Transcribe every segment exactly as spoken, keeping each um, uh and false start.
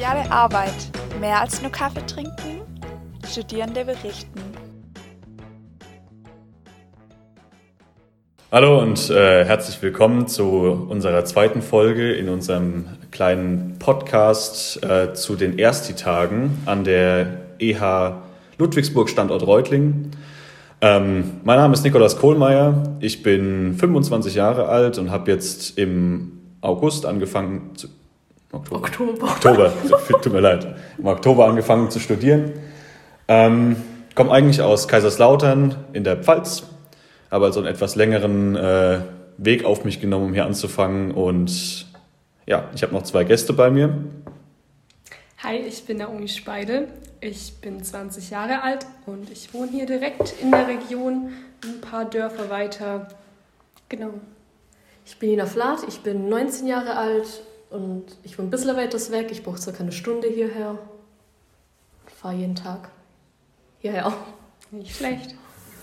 Soziale Arbeit. Mehr als nur Kaffee trinken? Studierende berichten. Hallo und äh, herzlich willkommen zu unserer zweiten Folge in unserem kleinen Podcast äh, zu den Ersti-Tagen an der E H Ludwigsburg Standort Reutlingen. Ähm, mein Name ist Nikolaus Kohlmeier, ich bin fünfundzwanzig Jahre alt und habe jetzt im August angefangen zu... Oktober. Oktober. Oktober, tut mir leid. Im Oktober angefangen zu studieren. Ähm, komme eigentlich aus Kaiserslautern in der Pfalz. Habe also einen etwas längeren äh, Weg auf mich genommen, um hier anzufangen. Und ja, ich habe noch zwei Gäste bei mir. Hi, ich bin Naomi Speidel. Ich bin zwanzig Jahre alt und ich wohne hier direkt in der Region, ein paar Dörfer weiter. Genau. Ich bin Nina Flath, ich bin neunzehn Jahre alt und ich wohne ein bisschen weiter weg. Ich brauche circa eine Stunde hierher. Ich fahre jeden Tag hierher. Nicht schlecht.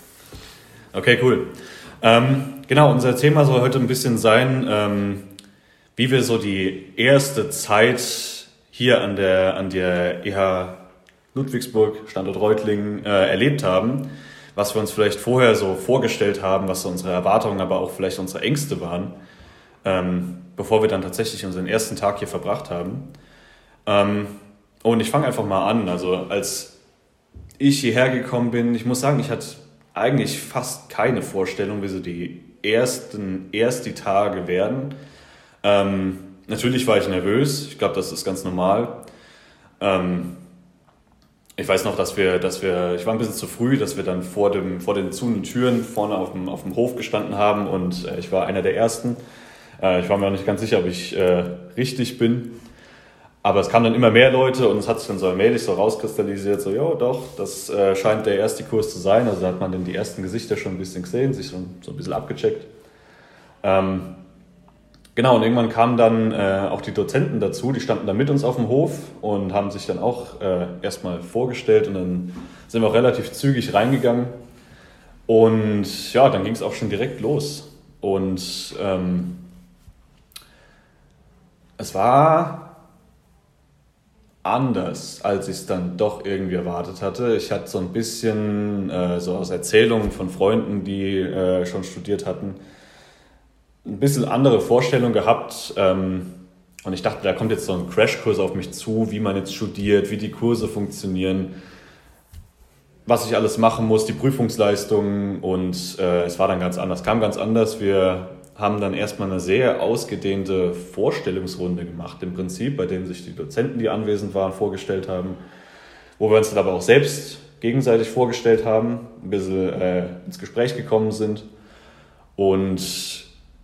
Okay, cool. Ähm, genau, unser Thema soll heute ein bisschen sein, ähm, wie wir so die erste Zeit hier an der, an der E H Ludwigsburg, Standort Reutlingen, äh, erlebt haben, was wir uns vielleicht vorher so vorgestellt haben, was so unsere Erwartungen, aber auch vielleicht unsere Ängste waren, ähm, bevor wir dann tatsächlich unseren ersten Tag hier verbracht haben. Ähm, und ich fange einfach mal an. Also als ich hierher gekommen bin, ich muss sagen, ich hatte eigentlich fast keine Vorstellung, wie so die ersten Ersti-Tage werden. Ähm, natürlich war ich nervös, ich glaube, das ist ganz normal. Ähm, ich weiß noch, dass wir, dass wir, ich war ein bisschen zu früh, dass wir dann vor, dem, vor den zu Türen vorne auf dem, auf dem Hof gestanden haben und äh, ich war einer der Ersten. Äh, ich war mir auch nicht ganz sicher, ob ich äh, richtig bin. Aber es kamen dann immer mehr Leute und es hat sich dann so allmählich so rauskristallisiert, so, ja doch, das äh, scheint der erste Kurs zu sein. Also da hat man dann die ersten Gesichter schon ein bisschen gesehen, sich so, so ein bisschen abgecheckt. Ähm, genau, und irgendwann kamen dann äh, auch die Dozenten dazu, die standen dann mit uns auf dem Hof und haben sich dann auch äh, erstmal vorgestellt und dann sind wir auch relativ zügig reingegangen. Und ja, dann ging es auch schon direkt los. Und ähm, es war anders, als ich es dann doch irgendwie erwartet hatte. Ich hatte so ein bisschen, äh, so aus Erzählungen von Freunden, die äh, schon studiert hatten, ein bisschen andere Vorstellungen gehabt. Ähm, und ich dachte, da kommt jetzt so ein Crashkurs auf mich zu, wie man jetzt studiert, wie die Kurse funktionieren, was ich alles machen muss, die Prüfungsleistungen. Und äh, es war dann ganz anders, kam ganz anders. Wir haben dann erstmal eine sehr ausgedehnte Vorstellungsrunde gemacht im Prinzip, bei denen sich die Dozenten, die anwesend waren, vorgestellt haben, wo wir uns dann aber auch selbst gegenseitig vorgestellt haben, ein bisschen äh, ins Gespräch gekommen sind. Und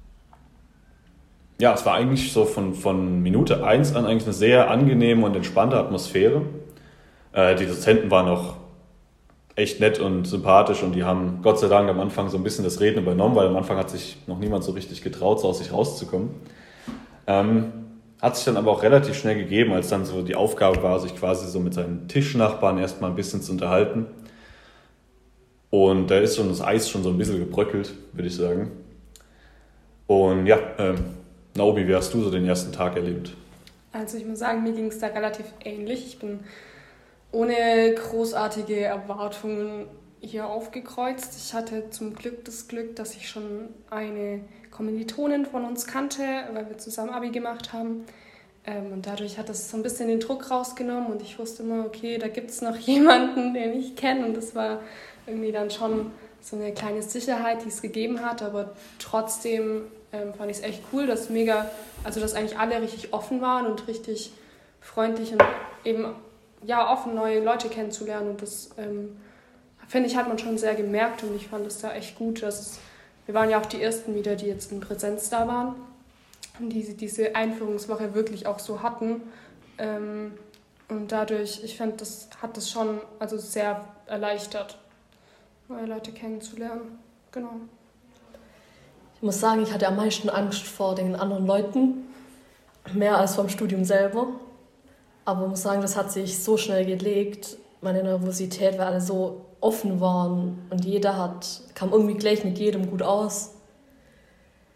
ja, es war eigentlich so von, von Minute eins an eigentlich eine sehr angenehme und entspannte Atmosphäre. Äh, die Dozenten waren auch echt nett und sympathisch und die haben Gott sei Dank am Anfang so ein bisschen das Reden übernommen, weil am Anfang hat sich noch niemand so richtig getraut, so aus sich rauszukommen. Ähm, hat sich dann aber auch relativ schnell gegeben, als dann so die Aufgabe war, sich quasi so mit seinen Tischnachbarn erstmal ein bisschen zu unterhalten. Und da ist schon das Eis schon so ein bisschen gebröckelt, würde ich sagen. Und ja, ähm, Naomi, wie hast du so den ersten Tag erlebt? Also ich muss sagen, mir ging es da relativ ähnlich. Ich bin ohne großartige Erwartungen hier aufgekreuzt. Ich hatte zum Glück das Glück, dass ich schon eine Kommilitonin von uns kannte, weil wir zusammen Abi gemacht haben. Und dadurch hat das so ein bisschen den Druck rausgenommen und ich wusste immer, okay, da gibt es noch jemanden, den ich kenne. Und das war irgendwie dann schon so eine kleine Sicherheit, die es gegeben hat. Aber trotzdem ähm, fand ich es echt cool, dass mega, also dass eigentlich alle richtig offen waren und richtig freundlich und eben ja, offen, neue Leute kennenzulernen. Und das, ähm, finde ich, hat man schon sehr gemerkt und ich fand es da echt gut, dass es, wir waren ja auch die Ersten wieder, die jetzt in Präsenz da waren und die diese Einführungswoche wirklich auch so hatten. Ähm, und dadurch, ich fand, das hat das schon also sehr erleichtert, neue Leute kennenzulernen. Genau. Ich muss sagen, ich hatte am meisten Angst vor den anderen Leuten, mehr als vom Studium selber. Aber ich muss sagen, das hat sich so schnell gelegt, meine Nervosität, weil alle so offen waren und jeder hat, kam irgendwie gleich mit jedem gut aus.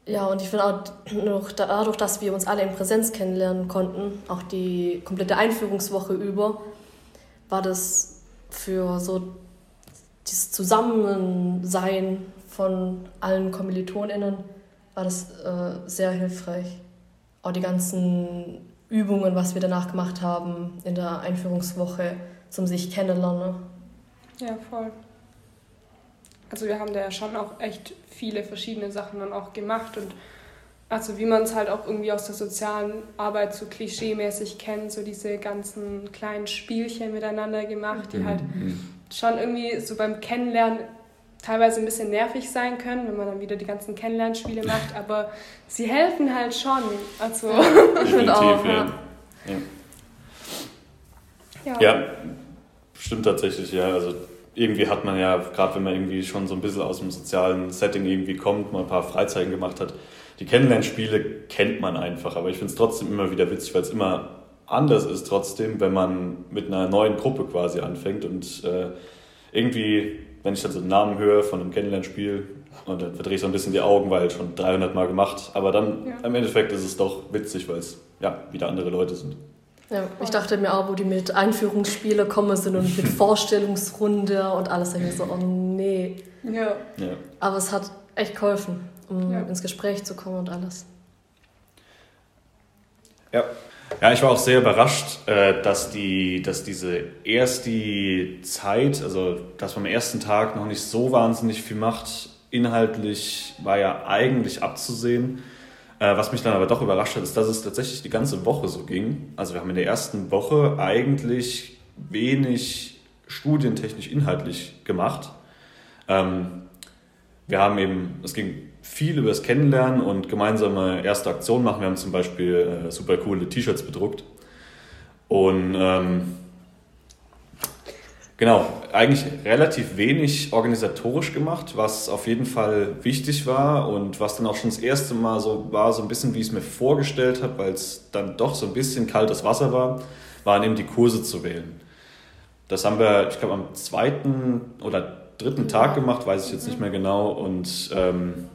Ja, und ich finde auch noch dadurch, dass wir uns alle in Präsenz kennenlernen konnten, auch die komplette Einführungswoche über, war das für so dieses Zusammensein von allen KommilitonInnen war das äh, sehr hilfreich. Auch die ganzen Übungen, was wir danach gemacht haben in der Einführungswoche, zum sich kennenlernen. Ja, voll. Also wir haben da ja schon auch echt viele verschiedene Sachen dann auch gemacht und also wie man es halt auch irgendwie aus der sozialen Arbeit so klischeemäßig kennt, so diese ganzen kleinen Spielchen miteinander gemacht, die halt schon irgendwie so beim Kennenlernen teilweise ein bisschen nervig sein können, wenn man dann wieder die ganzen Kennenlernspiele macht, aber sie helfen halt schon. Also ich finde auch. Ja. Ja. Ja. ja, stimmt tatsächlich, ja. Also irgendwie hat man ja, gerade wenn man irgendwie schon so ein bisschen aus dem sozialen Setting irgendwie kommt, mal ein paar Freizeiten gemacht hat, die Kennenlernspiele kennt man einfach, aber ich finde es trotzdem immer wieder witzig, weil es immer anders ist trotzdem, wenn man mit einer neuen Gruppe quasi anfängt und äh, irgendwie, wenn ich dann so einen Namen höre von einem Kennenlernspiel und dann verdrehe ich so ein bisschen die Augen, weil schon dreihundert Mal gemacht, aber dann ja. Im Endeffekt ist es doch witzig, weil es ja wieder andere Leute sind. Ja, ich dachte mir auch, wo die mit Einführungsspiele kommen sind und mit Vorstellungsrunde und alles, ich so, oh nee. Ja. Ja. Aber es hat echt geholfen, um ja. ins Gespräch zu kommen und alles. Ja. Ja, ich war auch sehr überrascht, dass, die, dass diese erste Zeit, also dass man am ersten Tag noch nicht so wahnsinnig viel macht, inhaltlich war ja eigentlich abzusehen. Was mich dann aber doch überrascht hat, ist, dass es tatsächlich die ganze Woche so ging. Also wir haben in der ersten Woche eigentlich wenig studientechnisch inhaltlich gemacht. Wir haben eben, es ging viel über das Kennenlernen und gemeinsame erste Aktionen machen. Wir haben zum Beispiel super coole T-Shirts bedruckt. Und ähm, genau, eigentlich relativ wenig organisatorisch gemacht, was auf jeden Fall wichtig war und was dann auch schon das erste Mal so war, so ein bisschen wie ich es mir vorgestellt habe, weil es dann doch so ein bisschen kaltes Wasser war, waren eben die Kurse zu wählen. Das haben wir, ich glaube, am zweiten oder dritten Tag gemacht, weiß ich jetzt nicht mehr genau. Und ähm,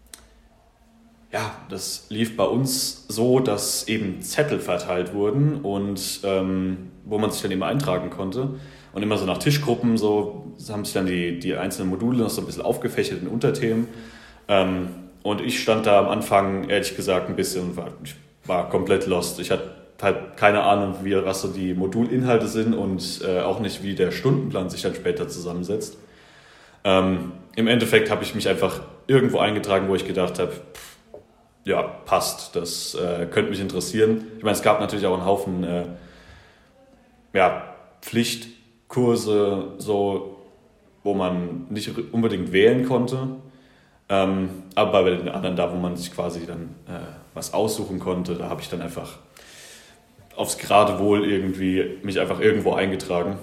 ja, das lief bei uns so, dass eben Zettel verteilt wurden und ähm, wo man sich dann eben eintragen konnte. Und immer so nach Tischgruppen, so haben sich dann die, die einzelnen Module noch so ein bisschen aufgefächert in Unterthemen. Ähm, und ich stand da am Anfang, ehrlich gesagt, ein bisschen und war, ich war komplett lost. Ich hatte halt keine Ahnung, wie, was so die Modulinhalte sind und äh, auch nicht, wie der Stundenplan sich dann später zusammensetzt. Ähm, Im Endeffekt habe ich mich einfach irgendwo eingetragen, wo ich gedacht habe, ja, passt, das äh, könnte mich interessieren. Ich meine, es gab natürlich auch einen Haufen äh, ja, Pflichtkurse, so, wo man nicht unbedingt wählen konnte, ähm, aber bei den anderen da, wo man sich quasi dann äh, was aussuchen konnte, da habe ich dann einfach aufs Geratewohl irgendwie mich einfach irgendwo eingetragen.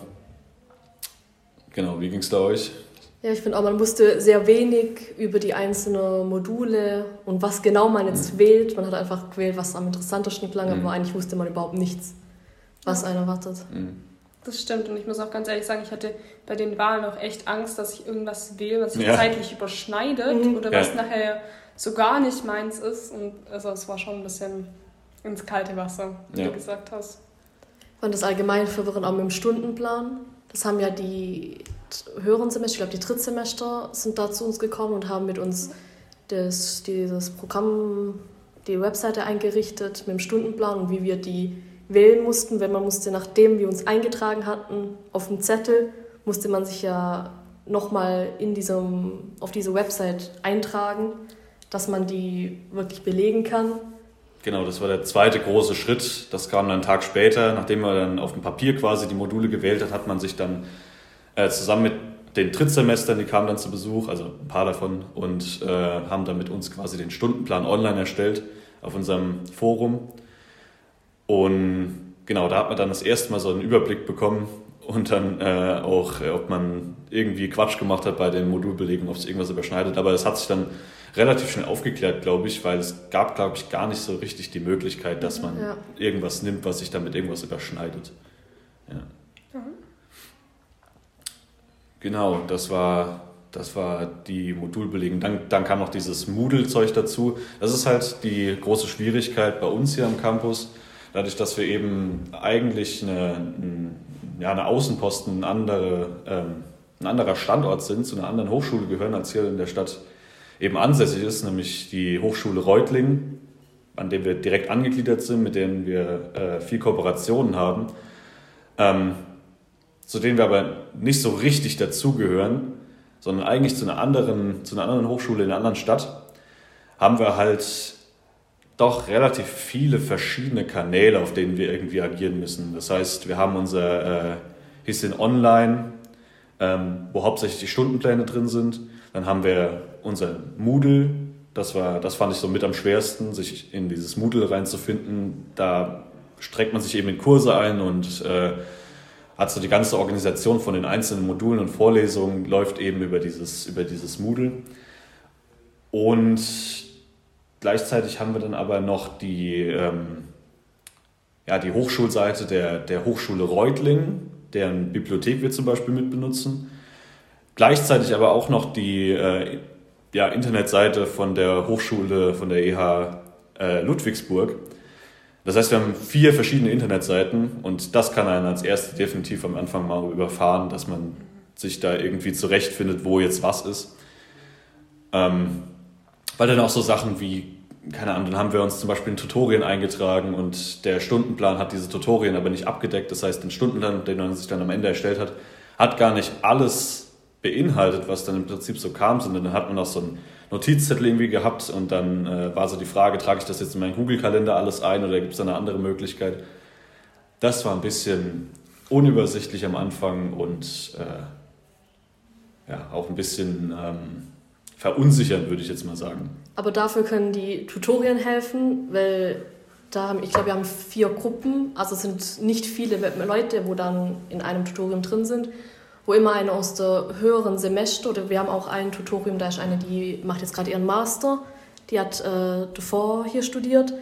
Genau, wie ging es da euch? Ja, ich finde auch, man wusste sehr wenig über die einzelnen Module und was genau man jetzt mhm. wählt. Man hat einfach gewählt, was am interessantesten klang, mhm. aber eigentlich wusste man überhaupt nichts, was einen erwartet. Mhm. Das stimmt und ich muss auch ganz ehrlich sagen, ich hatte bei den Wahlen auch echt Angst, dass ich irgendwas wähle, was sich ja. zeitlich überschneidet mhm. oder was ja. nachher so gar nicht meins ist. Und also es war schon ein bisschen ins kalte Wasser, wie ja. du gesagt hast. Und das allgemein verwirrend auch mit dem Stundenplan. Das haben ja die höheren Semester, ich glaube die Drittsemester sind da zu uns gekommen und haben mit uns das, dieses Programm, die Webseite eingerichtet mit dem Stundenplan und wie wir die wählen mussten, wenn man musste, nachdem wir uns eingetragen hatten, auf dem Zettel, musste man sich ja nochmal in diesem, auf diese Website eintragen, dass man die wirklich belegen kann. Genau, das war der zweite große Schritt. Das kam dann einen Tag später, nachdem man dann auf dem Papier quasi die Module gewählt hat, hat man sich dann äh, zusammen mit den Drittsemestern, die kamen dann zu Besuch, also ein paar davon, und äh, haben dann mit uns quasi den Stundenplan online erstellt auf unserem Forum. Und genau, da hat man dann das erste Mal so einen Überblick bekommen und dann äh, auch, äh, ob man irgendwie Quatsch gemacht hat bei den Modulbelegungen, ob sich irgendwas überschneidet. Aber das hat sich dann relativ schnell aufgeklärt, glaube ich, weil es gab, glaube ich, gar nicht so richtig die Möglichkeit, dass man ja. irgendwas nimmt, was sich dann mit irgendwas überschneidet. Ja. Mhm. Genau, das war das war die Modulbelegung. Dann, dann kam noch dieses Moodle-Zeug dazu. Das ist halt die große Schwierigkeit bei uns hier am Campus. Dadurch, dass wir eben eigentlich eine, ein, ja, eine Außenposten, ein, andere, ähm, ein anderer Standort sind, zu einer anderen Hochschule gehören, als hier in der Stadt eben ansässig ist, nämlich die Hochschule Reutlingen, an der wir direkt angegliedert sind, mit denen wir äh, viel Kooperationen haben, ähm, zu denen wir aber nicht so richtig dazugehören, sondern eigentlich zu einer anderen, zu einer anderen Hochschule in einer anderen Stadt, haben wir halt doch relativ viele verschiedene Kanäle, auf denen wir irgendwie agieren müssen. Das heißt, wir haben unser äh, Hissin Online, ähm, wo hauptsächlich die Stundenpläne drin sind. Dann haben wir unser Moodle, das war, das fand ich so mit am schwersten, sich in dieses Moodle reinzufinden. Da streckt man sich eben in Kurse ein und äh, hat so die ganze Organisation von den einzelnen Modulen und Vorlesungen läuft eben über dieses, über dieses Moodle. Und gleichzeitig haben wir dann aber noch die, ähm, ja, die Hochschulseite der, der Hochschule Reutlingen, deren Bibliothek wir zum Beispiel mitbenutzen. Gleichzeitig aber auch noch die äh, ja, Internetseite von der Hochschule, von der E H äh, Ludwigsburg. Das heißt, wir haben vier verschiedene Internetseiten und das kann einen als erste definitiv am Anfang mal überfahren, dass man sich da irgendwie zurechtfindet, wo jetzt was ist. Ähm, weil dann auch so Sachen wie, keine Ahnung, dann haben wir uns zum Beispiel in Tutorien eingetragen und der Stundenplan hat diese Tutorien aber nicht abgedeckt. Das heißt, den Stundenplan, den man sich dann am Ende erstellt hat, hat gar nicht alles beinhaltet, was dann im Prinzip so kam, sondern dann hat man auch so einen Notizzettel irgendwie gehabt und dann äh, war so die Frage, trage ich das jetzt in meinen Google-Kalender alles ein oder gibt es da eine andere Möglichkeit? Das war ein bisschen unübersichtlich am Anfang und äh, ja, auch ein bisschen ähm, verunsichernd, würde ich jetzt mal sagen. Aber dafür können die Tutorien helfen, weil da haben, ich glaube, wir haben vier Gruppen, also es sind nicht viele Leute, wo dann in einem Tutorium drin sind, wo immer eine aus der höheren Semester, oder wir haben auch ein Tutorium, da ist eine, die macht jetzt gerade ihren Master, die hat äh, davor hier studiert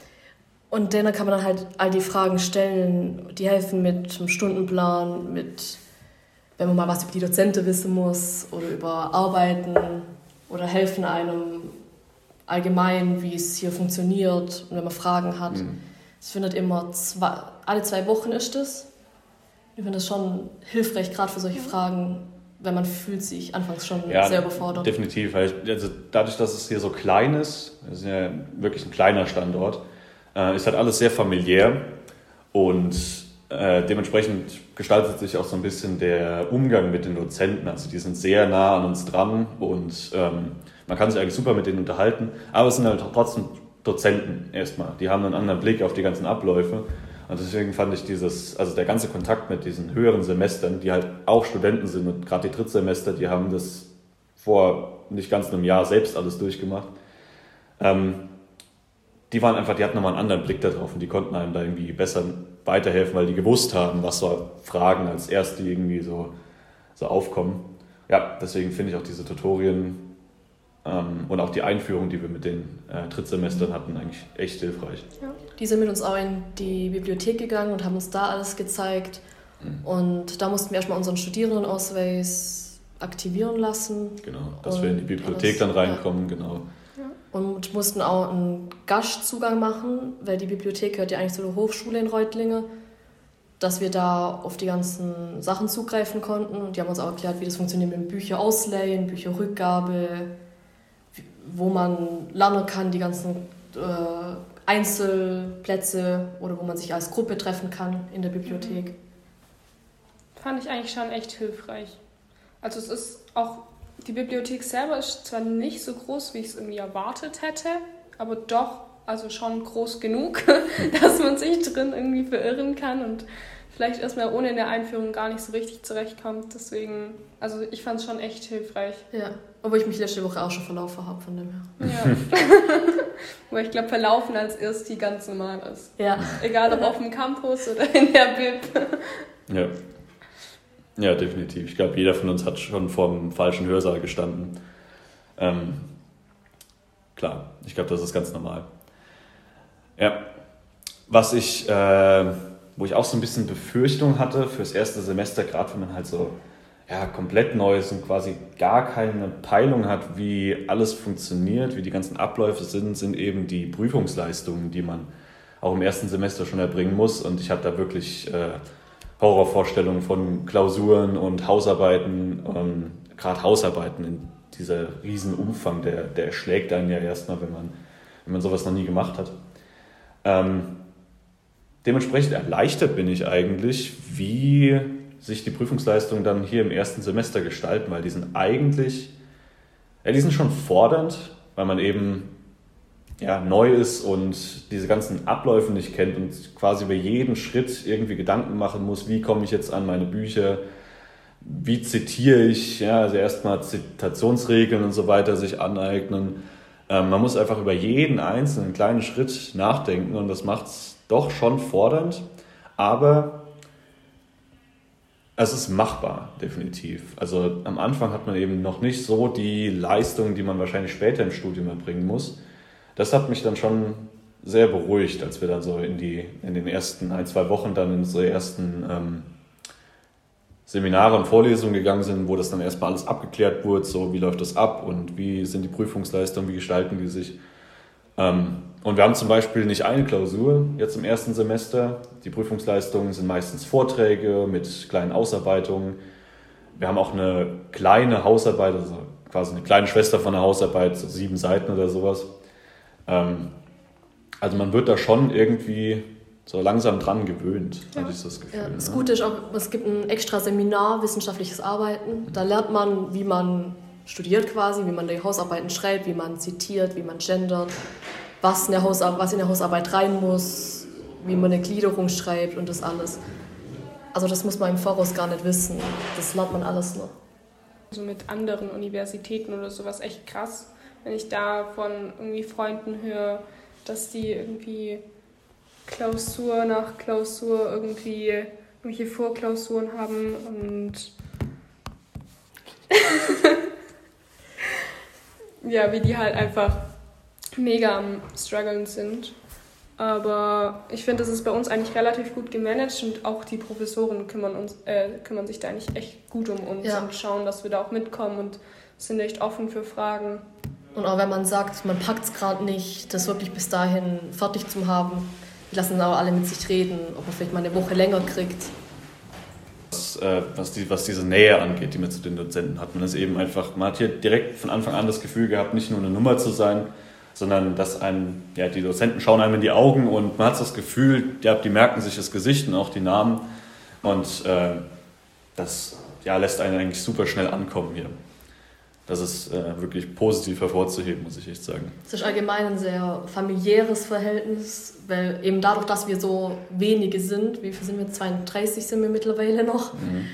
und denen kann man dann halt all die Fragen stellen, die helfen mit dem Stundenplan, mit, wenn man mal was über die Dozenten wissen muss oder über Arbeiten oder helfen einem allgemein, wie es hier funktioniert und wenn man Fragen hat. Mhm. Es findet immer, zwei, alle zwei Wochen ist es. Ich finde das schon hilfreich, gerade für solche Fragen, wenn man fühlt sich anfangs schon ja, sehr überfordert. Definitiv. Also dadurch, dass es hier so klein ist, es ist ja wirklich ein kleiner Standort, äh, ist halt alles sehr familiär und äh, dementsprechend gestaltet sich auch so ein bisschen der Umgang mit den Dozenten. Also die sind sehr nah an uns dran und ähm, man kann sich eigentlich super mit denen unterhalten, aber es sind halt trotzdem Dozenten erstmal. Die haben einen anderen Blick auf die ganzen Abläufe. Und deswegen fand ich dieses, also der ganze Kontakt mit diesen höheren Semestern, die halt auch Studenten sind und gerade die Drittsemester, die haben das vor nicht ganz einem Jahr selbst alles durchgemacht. Ähm, die waren einfach, die hatten nochmal einen anderen Blick darauf und die konnten einem da irgendwie besser weiterhelfen, weil die gewusst haben, was so Fragen als erste irgendwie so, so aufkommen. Ja, deswegen finde ich auch diese Tutorien ähm, und auch die Einführung, die wir mit den äh, Drittsemestern hatten, eigentlich echt hilfreich. Ja. Die sind mit uns auch in die Bibliothek gegangen und haben uns da alles gezeigt. Mhm. Und da mussten wir erstmal unseren Studierendenausweis aktivieren lassen. Genau, dass wir in die Bibliothek alles, dann reinkommen, ja. Genau. Ja. Und mussten auch einen Gastzugang machen, weil die Bibliothek gehört ja eigentlich zu der Hochschule in Reutlingen, dass wir da auf die ganzen Sachen zugreifen konnten. Und die haben uns auch erklärt, wie das funktioniert mit Bücher ausleihen, Bücherrückgabe, wo man lernen kann, die ganzen äh, Einzelplätze oder wo man sich als Gruppe treffen kann in der Bibliothek. Fand ich eigentlich schon echt hilfreich. Also es ist auch, die Bibliothek selber ist zwar nicht so groß, wie ich es irgendwie erwartet hätte, aber doch, also schon groß genug, dass man sich drin irgendwie verirren kann und vielleicht erstmal ohne eine Einführung gar nicht so richtig zurechtkommt. Deswegen, also ich fand es schon echt hilfreich. Ja, obwohl ich mich letzte Woche auch schon verlaufen habe von dem her. Ja. Wo ich glaube, verlaufen als Ersti ganz normal ist. Ja. Egal ob auf dem Campus oder in der Bib. Ja. Ja, definitiv. Ich glaube, jeder von uns hat schon vor dem falschen Hörsaal gestanden. Ähm, klar, ich glaube, das ist ganz normal. Ja. Was ich... Äh, wo ich auch so ein bisschen Befürchtung hatte fürs erste Semester, gerade wenn man halt so ja, komplett neu ist und quasi gar keine Peilung hat, wie alles funktioniert, wie die ganzen Abläufe sind, sind eben die Prüfungsleistungen, die man auch im ersten Semester schon erbringen muss. Und ich habe da wirklich äh, Horrorvorstellungen von Klausuren und Hausarbeiten, ähm, gerade Hausarbeiten in dieser riesen Umfang, der, der erschlägt einen ja erstmal, wenn man, wenn man sowas noch nie gemacht hat. Ähm, dementsprechend erleichtert bin ich eigentlich, wie sich die Prüfungsleistungen dann hier im ersten Semester gestalten, weil die sind eigentlich, ja, die sind schon fordernd, weil man eben ja, neu ist und diese ganzen Abläufe nicht kennt und quasi über jeden Schritt irgendwie Gedanken machen muss, wie komme ich jetzt an meine Bücher, wie zitiere ich, ja, also erstmal Zitationsregeln und so weiter sich aneignen. Ähm, man muss einfach über jeden einzelnen kleinen Schritt nachdenken und das macht es doch schon fordernd, aber es ist machbar, definitiv. Also am Anfang hat man eben noch nicht so die Leistung, die man wahrscheinlich später im Studium erbringen muss. Das hat mich dann schon sehr beruhigt, als wir dann so in, die, in den ersten ein, zwei Wochen dann in unsere ersten ähm, Seminare und Vorlesungen gegangen sind, wo das dann erstmal alles abgeklärt wurde, so wie läuft das ab und wie sind die Prüfungsleistungen, wie gestalten die sich. Ähm, und wir haben zum Beispiel nicht eine Klausur jetzt im ersten Semester. Die Prüfungsleistungen sind meistens Vorträge mit kleinen Ausarbeitungen. Wir haben auch eine kleine Hausarbeit, also quasi eine kleine Schwester von der Hausarbeit, so sieben Seiten oder sowas. Ähm, also man wird da schon irgendwie so langsam dran gewöhnt, ja. Habe ich das Gefühl. Ja, das ne? Gute ist auch, es gibt ein extra Seminar, wissenschaftliches Arbeiten. Da lernt man, wie man studiert quasi, wie man die Hausarbeiten schreibt, wie man zitiert, wie man gendert, was in der Hausarbeit, was in der Hausarbeit rein muss, wie man eine Gliederung schreibt und das alles. Also das muss man im Voraus gar nicht wissen. Das lernt man alles noch. Also mit anderen Universitäten oder sowas echt krass, wenn ich da von irgendwie Freunden höre, dass die irgendwie Klausur nach Klausur irgendwie irgendwelche Vorklausuren haben und ja, wie die halt einfach mega am struggeln sind. Aber ich finde, das ist bei uns eigentlich relativ gut gemanagt und auch die Professoren kümmern, uns, äh, kümmern sich da eigentlich echt gut um uns ja. Und schauen, dass wir da auch mitkommen und sind echt offen für Fragen. Und auch wenn man sagt, man packt es gerade nicht, das wirklich bis dahin fertig zu haben, die lassen auch alle mit sich reden, ob man vielleicht mal eine Woche länger kriegt. Was, äh, was, die, was diese Nähe angeht, die man zu den Dozenten hat, man ist eben einfach, man hat hier direkt von Anfang an das Gefühl gehabt, nicht nur eine Nummer zu sein, sondern dass einem, ja, die Dozenten schauen einem in die Augen und man hat das Gefühl, ja, die merken sich das Gesicht und auch die Namen und äh, das ja, lässt einen eigentlich super schnell ankommen hier. Das ist äh, wirklich positiv hervorzuheben, muss ich echt sagen. Es ist allgemein ein sehr familiäres Verhältnis, weil eben dadurch, dass wir so wenige sind, wie viel sind wir, zweiunddreißig sind wir mittlerweile noch, mhm.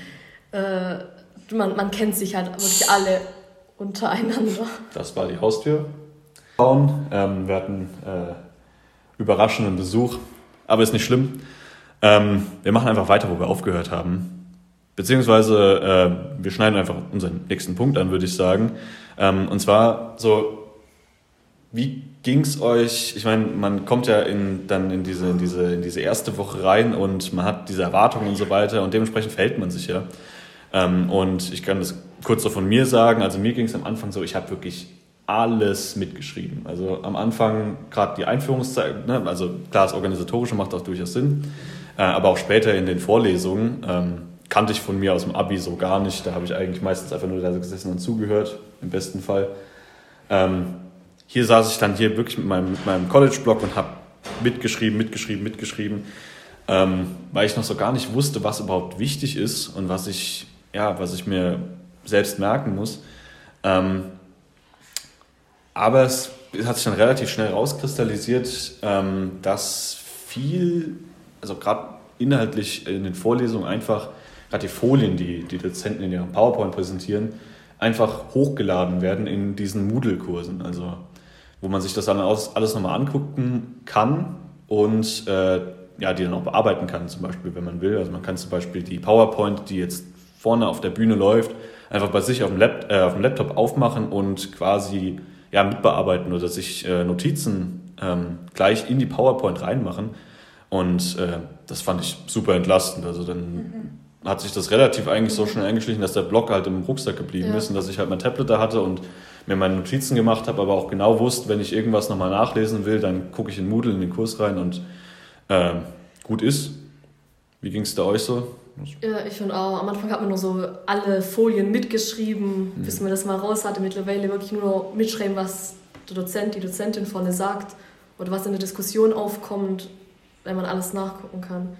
äh, man, man kennt sich halt wirklich alle untereinander. Das war die Haustür. Ähm, wir hatten äh, überraschenden Besuch, aber ist nicht schlimm. Ähm, wir machen einfach weiter, wo wir aufgehört haben. Beziehungsweise äh, wir schneiden einfach unseren nächsten Punkt an, würde ich sagen. Ähm, und zwar so, wie ging es euch? Ich meine, man kommt ja in, dann in diese, in, diese, in diese erste Woche rein und man hat diese Erwartungen und so weiter und dementsprechend verhält man sich ja. Ähm, und ich kann das kurz so von mir sagen. Also mir ging es am Anfang so, ich habe wirklich alles mitgeschrieben. Also am Anfang gerade die Einführungszeit, ne, also klar, das Organisatorische macht auch durchaus Sinn, äh, aber auch später in den Vorlesungen ähm, kannte ich von mir aus dem Abi so gar nicht. Da habe ich eigentlich meistens einfach nur da gesessen und zugehört, im besten Fall. Ähm, hier saß ich dann hier wirklich mit meinem, mit meinem College-Blog und habe mitgeschrieben, mitgeschrieben, mitgeschrieben, ähm, weil ich noch so gar nicht wusste, was überhaupt wichtig ist und was ich, ja, was ich mir selbst merken muss. Ähm, aber es hat sich dann relativ schnell rauskristallisiert, ähm, dass viel, also gerade inhaltlich in den Vorlesungen einfach, gerade die Folien, die die Dozenten in ihrem PowerPoint präsentieren, einfach hochgeladen werden in diesen Moodle-Kursen, also wo man sich das dann alles nochmal angucken kann und äh, ja, die dann auch bearbeiten kann, zum Beispiel, wenn man will. Also man kann zum Beispiel die PowerPoint, die jetzt vorne auf der Bühne läuft, einfach bei sich auf dem, Lap- äh, auf dem Laptop aufmachen und quasi ja, mitbearbeiten oder sich äh, Notizen ähm, gleich in die PowerPoint reinmachen. Und äh, das fand ich super entlastend. Also dann mhm. hat sich das relativ eigentlich so schnell eingeschlichen, dass der Block halt im Rucksack geblieben ja. ist und dass ich halt mein Tablet da hatte und mir meine Notizen gemacht habe, aber auch genau wusste, wenn ich irgendwas nochmal nachlesen will, dann gucke ich in Moodle in den Kurs rein und äh, gut ist. Wie ging es da euch so? Ja, ich finde auch, am Anfang hat man nur so alle Folien mitgeschrieben, mhm. bis man das mal raus hatte. Mittlerweile wirklich nur noch mitschreiben, was der Dozent, die Dozentin vorne sagt oder was in der Diskussion aufkommt, wenn man alles nachgucken kann.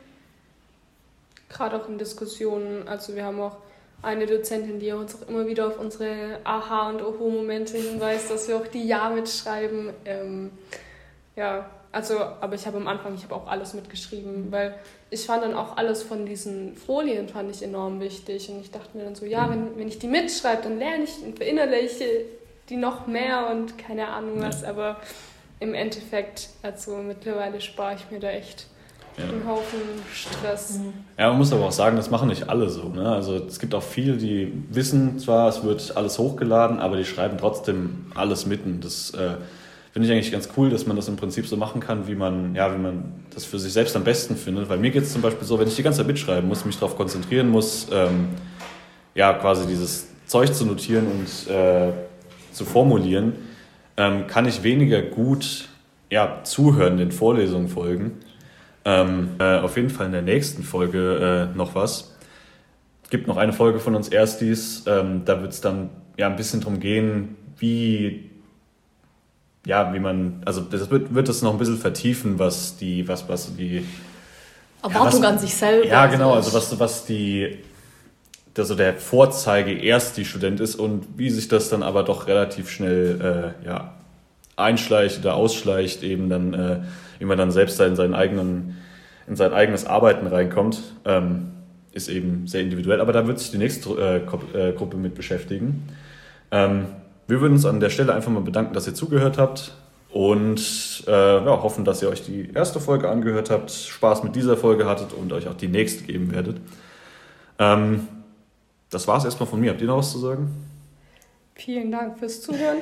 Gerade auch in Diskussionen, also wir haben auch eine Dozentin, die uns auch immer wieder auf unsere Aha- und Oho-Momente hinweist, dass wir auch die Ja mitschreiben. Ähm, ja, also, aber ich habe am Anfang, ich habe auch alles mitgeschrieben, weil ich fand dann auch alles von diesen Folien fand ich enorm wichtig und ich dachte mir dann so, ja, wenn, wenn ich die mitschreibe, dann lerne ich und verinnerliche die noch mehr und keine Ahnung was, aber im Endeffekt, also mittlerweile spare ich mir da echt ja. einen Haufen Stress. Ja, man muss aber auch sagen, das machen nicht alle so. Ne? Also es gibt auch viele, die wissen zwar, es wird alles hochgeladen, aber die schreiben trotzdem alles mitten. Das äh, finde ich eigentlich ganz cool, dass man das im Prinzip so machen kann, wie man, ja, wie man das für sich selbst am besten findet. Weil mir geht es zum Beispiel so, wenn ich die ganze Zeit mitschreiben muss, mich darauf konzentrieren muss, ähm, ja, quasi dieses Zeug zu notieren und äh, zu formulieren, ähm, kann ich weniger gut ja, zuhören, den Vorlesungen folgen. Ähm, äh, auf jeden Fall in der nächsten Folge äh, noch was. Es gibt noch eine Folge von uns Erstis, ähm, da wird es dann ja ein bisschen drum gehen, wie ja, wie man, also das wird, wird das noch ein bisschen vertiefen, was die, was, was die Erwartung ja, was, an sich selber. Ja, genau, also was, was die, also der Vorzeige erst die Student ist und wie sich das dann aber doch relativ schnell äh, ja, einschleicht oder ausschleicht, eben dann, äh, wie man dann selbst in seinen eigenen, in sein eigenes Arbeiten reinkommt, ähm, ist eben sehr individuell, aber da wird sich die nächste äh, Gruppe mit beschäftigen. Ähm, Wir würden uns an der Stelle einfach mal bedanken, dass ihr zugehört habt und äh, ja, hoffen, dass ihr euch die erste Folge angehört habt, Spaß mit dieser Folge hattet und euch auch die nächste geben werdet. Ähm, das war es erstmal von mir. Habt ihr noch was zu sagen? Vielen Dank fürs Zuhören.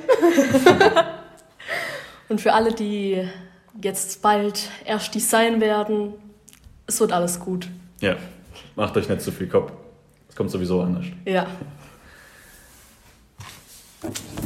Und für alle, die jetzt bald Erstis sein werden, es wird alles gut. Ja, macht euch nicht zu viel Kopf. Es kommt sowieso anders. Ja. Thank you.